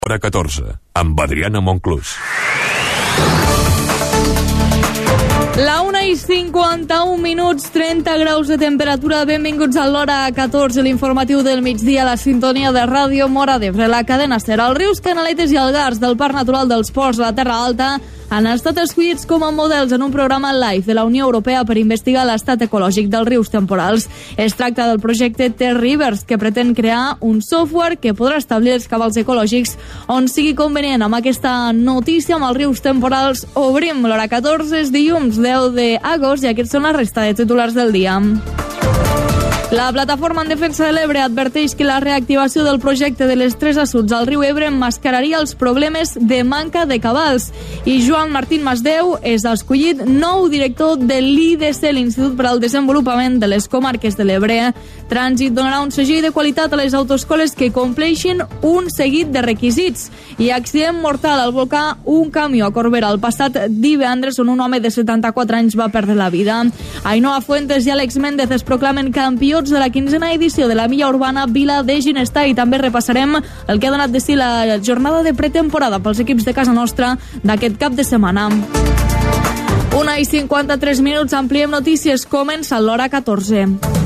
Hora 14, amb Adriana Monclús. La 1:51, 30 graus de temperatura. Benvinguts a l'Hora 14, l'informatiu del migdia, a la sintonia de Ràdio Móra d'Ebre. La cadena SER. Els rius, canaletes i algars del Parc Natural dels Ports de la Terra Alta han estat escollits com a models en un programa LIFE de la Unió Europea per investigar l'estat ecològic dels rius temporals. Es tracta del projecte T-Rivers, que pretén crear un software que podrà establir els cabals ecològics on sigui convenient. Amb aquesta notícia, amb els rius temporals, obrim l'Hora 14, és dilluns 10 d'agost, i aquests són la resta de titulars del dia. La plataforma en defensa de l'Ebre adverteix que la reactivació del projecte de les 3 assuts al riu Ebre emmascararia els problemes de manca de cabals. I Joan Martín Masdeu és escollit nou director de l'IDC, l'Institut per al Desenvolupament de les Comarques de l'Ebre. Trànsit donarà un segell de qualitat a les autoescoles que compleixin un seguit de requisits. I accident mortal al volcà un camió a Corbera el passat divendres, on un home de 74 anys va perdre la vida. Ainhoa Fuentes i Àlex Méndez es proclamen campions de la 15a edició de la Milla Urbana Vila de Ginestar, i també repassarem el que ha donat de si la jornada de pretemporada pels equips de casa nostra d'aquest cap de setmana. 1:53, ampliem notícies, comença l'Hora 14.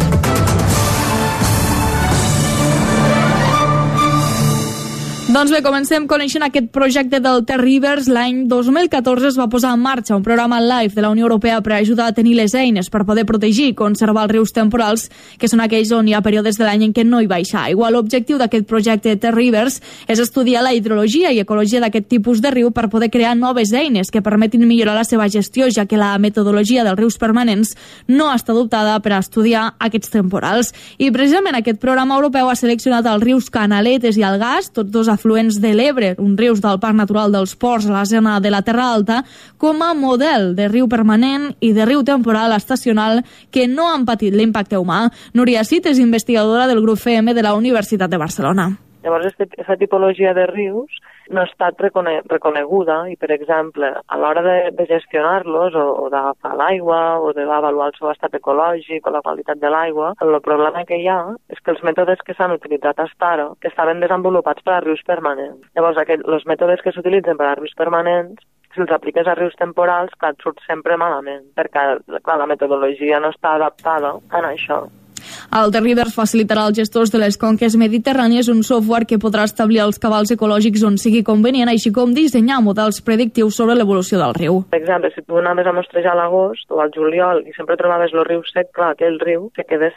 Doncs bé, comencem coneixent aquest projecte del T-Rivers. L'any 2014 es va posar en marxa un programa LIFE de la Unió Europea per ajudar a tenir les eines per poder protegir i conservar els rius temporals, que són aquells on hi ha períodes de l'any en què no hi baixa aigua. L'objectiu d'aquest projecte T-Rivers és estudiar la hidrologia i ecologia d'aquest tipus de riu per poder crear noves eines que permetin millorar la seva gestió, ja que la metodologia dels rius permanents no està adoptada per a estudiar aquests temporals. I precisament aquest programa europeu ha seleccionat els rius Canaletes i Algars, tots dos afluents de l'Ebre, uns rius del Parc Natural dels Ports a la zona de la Terra Alta, com a model de riu permanent i de riu temporal estacional que no han patit l'impacte humà. Núria Cid és investigadora del grup FM de la Universitat de Barcelona. Llavors, aquesta tipologia de rius no ha estat reconeguda i, per exemple, a l'hora de gestionar-los o d'agafar l'aigua o d'avaluar el seu estat ecològic o la qualitat de l'aigua, el problema que hi ha és que els mètodes que s'han utilitzat fins ara, que estaven desenvolupats per a rius permanents. Llavors, els mètodes que s'utilitzen per a rius permanents, si els apliques a rius temporals, clar, et surt sempre malament, perquè clar, la metodologia no està adaptada a això. El T-Rivers facilitarà als gestors de les conques mediterrànies un software que podrà establir els cabals ecològics on sigui convenient, així com dissenyar models predictius sobre l'evolució del riu. Per exemple, si tu anaves a mostrejar a l'agost o al juliol i sempre trobaves el riu sec, clar, aquell riu se queda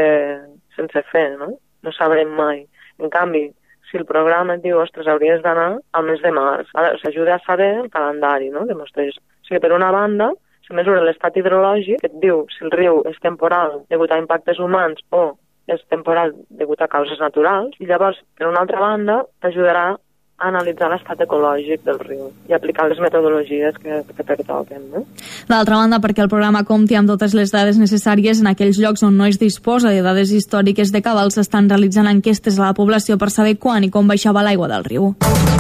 sense fer, no? No sabrem mai. En canvi, si el programa et diu, ostres, hauries d'anar al mes de març, s'ajuda a saber el calendari, no?, de mostreig. O sigui, per una banda, se mesura l'estat hidrològic, que et diu si el riu és temporal degut a impactes humans o és temporal degut a causes naturals, i llavors, per una altra banda, t'ajudarà a analitzar l'estat ecològic del riu i aplicar les metodologies que pertoquen, no? D'altra banda, perquè el programa compti amb totes les dades necessàries en aquells llocs on no es disposa de dades històriques de cabals, s'estan realitzant enquestes a la població per saber quan i com baixava l'aigua del riu.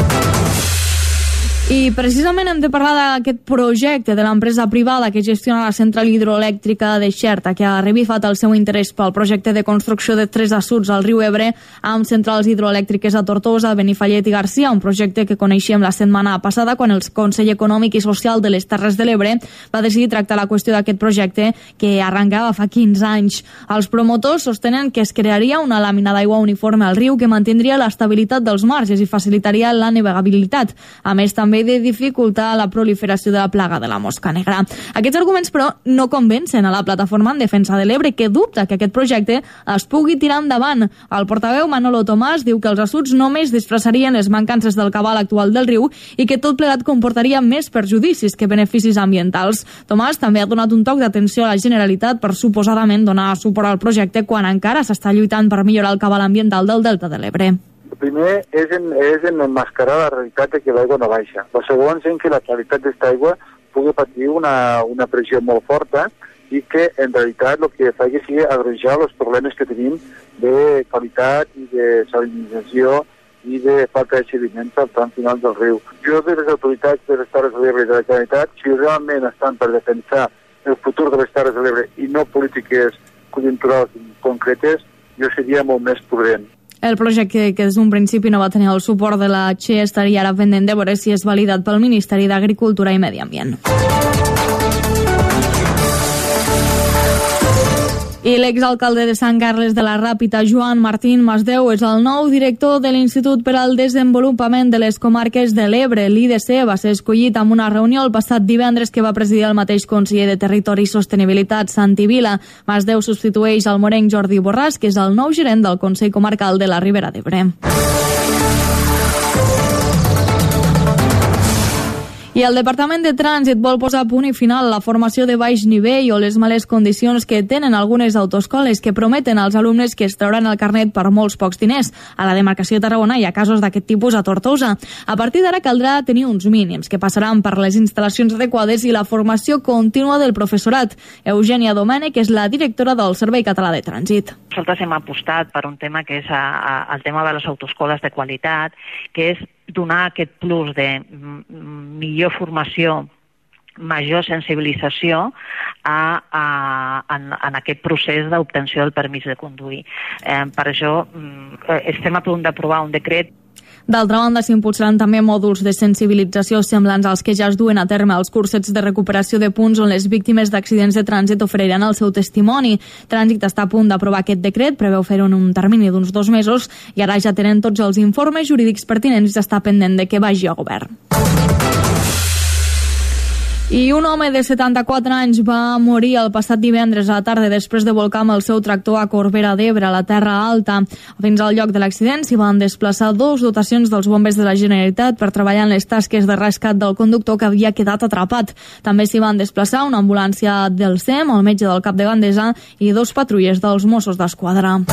I precisament hem de parlar d'aquest projecte de l'empresa privada que gestiona la central hidroelèctrica de Xerta, que ha revifat el seu interès pel projecte de construcció de 3 assuts al riu Ebre amb centrals hidroelèctriques a Tortosa, Benifallet i Garcia, un projecte que coneixíem la setmana passada quan el Consell Econòmic i Social de les Terres de l'Ebre va decidir tractar la qüestió d'aquest projecte que arrencava fa 15 anys. Els promotors sostenen que es crearia una làmina d'aigua uniforme al riu que mantindria l'estabilitat dels marges i facilitaria la navegabilitat. A més, també de dificultar la proliferació de la plaga de la mosca negra. Aquests arguments, però, no convencen a la plataforma en defensa de l'Ebre, que dubta que aquest projecte es pugui tirar endavant. El portaveu Manolo Tomàs diu que els assuts només disfressarien les mancances del cabal actual del riu i que tot plegat comportaria més perjudicis que beneficis ambientals. Tomàs també ha donat un toc d'atenció a la Generalitat per suposadament donar suport al projecte quan encara s'està lluitant per millorar el cabal ambiental del Delta de l'Ebre. El primer és en emmascarar la realitat de que l'aigua no baixa. El segon és en que la qualitat d'aquesta aigua pugui patir una pressió molt forta i que en realitat el que fa que sigui agreujar els problemes que tenim de qualitat i de salinització i de falta de sediments al tram final del riu. Jo de les autoritats de les Terres de l'Ebre i de la Generalitat, si realment estan per defensar el futur de les Terres de l'Ebre i no polítiques conjunturals concretes, jo seria molt més prudent. El projecte, que des d'un principi no va tenir el suport de la Che, estaria ara pendent de veure si és validat pel Ministeri d'Agricultura i Medi Ambient. I l'exalcalde de Sant Carles de la Ràpita, Joan Martín Masdeu, és el nou director de l'Institut per al Desenvolupament de les Comarques de l'Ebre. L'IDC va ser escollit amb una reunió el passat divendres que va presidir el mateix conseller de Territori i Sostenibilitat, Santi Vila. Masdeu substitueix el morenc Jordi Borràs, que és el nou gerent del Consell Comarcal de la Ribera d'Ebre. I el Departament de Trànsit vol posar punt i final a la formació de baix nivell o les males condicions que tenen algunes autoescoles que prometen als alumnes que es trauran el carnet per molts pocs diners. A la demarcació de Tarragona hi ha casos d'aquest tipus a Tortosa. A partir d'ara caldrà tenir uns mínims que passaran per les instal·lacions adequades i la formació contínua del professorat. Eugènia Domènech és la directora del Servei Català de Trànsit. Nosaltres hem apostat per un tema que és el tema de les autoescoles de qualitat, que és donar aquest plus de millor formació, major sensibilització en aquest procés d'obtenció del permís de conduir. Per això estem a punt d'aprovar un decret. D'altra banda, s'impulsaran també mòduls de sensibilització semblants als que ja es duen a terme als cursets de recuperació de punts on les víctimes d'accidents de trànsit oferiran el seu testimoni. Trànsit està a punt d'aprovar aquest decret, preveu fer-ho en un termini d'uns 2 mesos i ara ja tenen tots els informes jurídics pertinents i està pendent de que vagi a govern. I un home de 74 anys va morir el passat divendres a la tarda després de volcar amb el seu tractor a Corbera d'Ebre, a la Terra Alta. Fins al lloc de l'accident s'hi van desplaçar 2 dotacions dels bombers de la Generalitat per treballar en les tasques de rescat del conductor que havia quedat atrapat. També s'hi van desplaçar una ambulància del SEM, el metge del Cap de Gandesa i 2 patrulles dels Mossos d'Esquadra.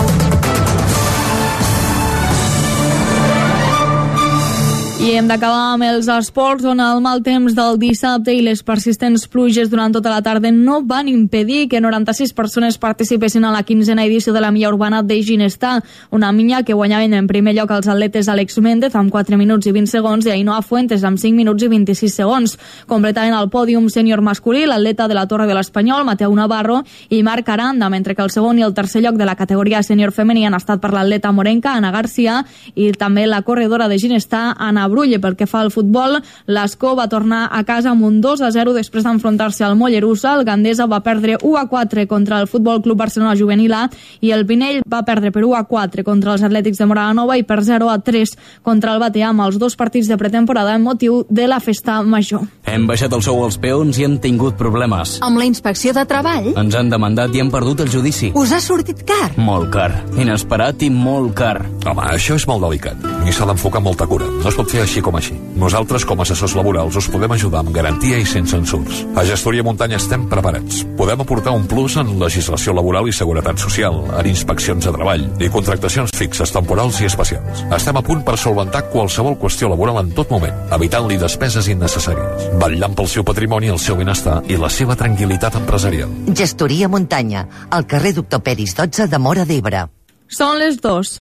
I hem d'acabar amb els esports, on el mal temps del dissabte i les persistents pluges durant tota la tarda no van impedir que 96 persones participessin a la 15a edició de la Milla Urbana de Ginestar, una milla que guanyaven en primer lloc els atletes Àlex Méndez amb 4 minuts i 20 segons i Ainhoa Fuentes amb 5 minuts i 26 segons. Completaven el pòdium sènior masculí l'atleta de la Torre de l'Espanyol, Mateu Navarro, i Marc Aranda, mentre que el segon i el tercer lloc de la categoria sènior femení han estat per l'atleta morenca, Ana Garcia, i també la corredora de Ginestar, Anna Brulle. Pel que fa al futbol, l'Escó va tornar a casa amb un 2-0 després d'enfrontar-se al Mollerussa. El Gandesa va perdre 1-4 contra el Futbol Club Barcelona Juvenil A i el Pinell va perdre per 1-4 contra els Atlètics de Morada Nova i per 0-3 contra el Batea, amb els 2 partits de pretemporada en motiu de la festa major. Hem baixat el sou als peons i hem tingut problemes. Amb la inspecció de treball? Ens han demandat i hem perdut el judici. Us ha sortit car? Molt car. Inesperat i molt car. Home, això és molt delicat i s'ha d'enfocar amb molta cura. No es pot fer així com així. Nosaltres, com a assessors laborals, us podem ajudar amb garantia i sense ensurs. A Gestoria Muntanya estem preparats. Podem aportar un plus en legislació laboral i seguretat social, en inspeccions de treball i contractacions fixes, temporals i especials. Estem a punt per solventar qualsevol qüestió laboral en tot moment, evitant-li despeses innecessàries, vetllant pel seu patrimoni, el seu benestar i la seva tranquil·litat empresarial. Gestoria Muntanya, al carrer Doctor Peris 12 de Móra d'Ebre. Són les 2.